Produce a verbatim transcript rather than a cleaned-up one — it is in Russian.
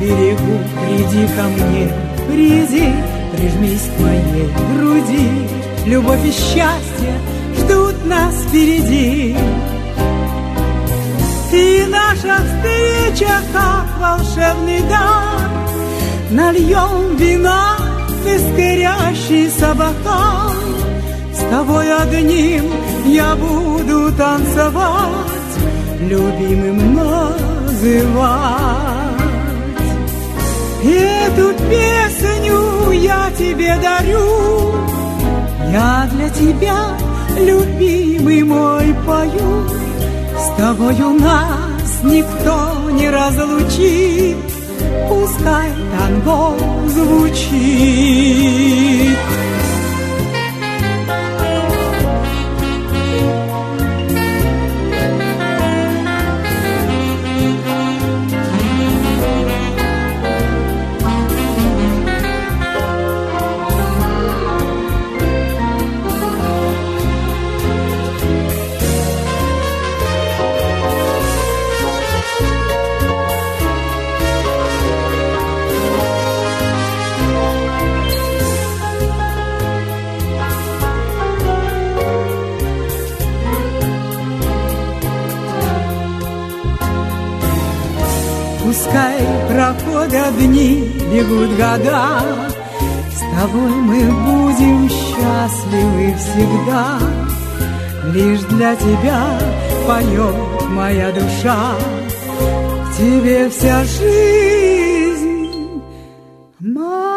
берегу, приди ко мне, приди, прижмись к моей груди. Любовь и счастье ждут нас впереди. И наша встреча, как волшебный дар, нальем вина в искрящийся бокал. С тобой одним я буду танцевать, любимым называть. Эту песню я тебе дарю, я для тебя, любимый мой, пою. С тобою нас никто не разлучит, пускай танго звучит. Пускай проходят дни, бегут года, с тобой мы будем счастливы всегда. Лишь для тебя поет моя душа, в тебе вся жизнь моя.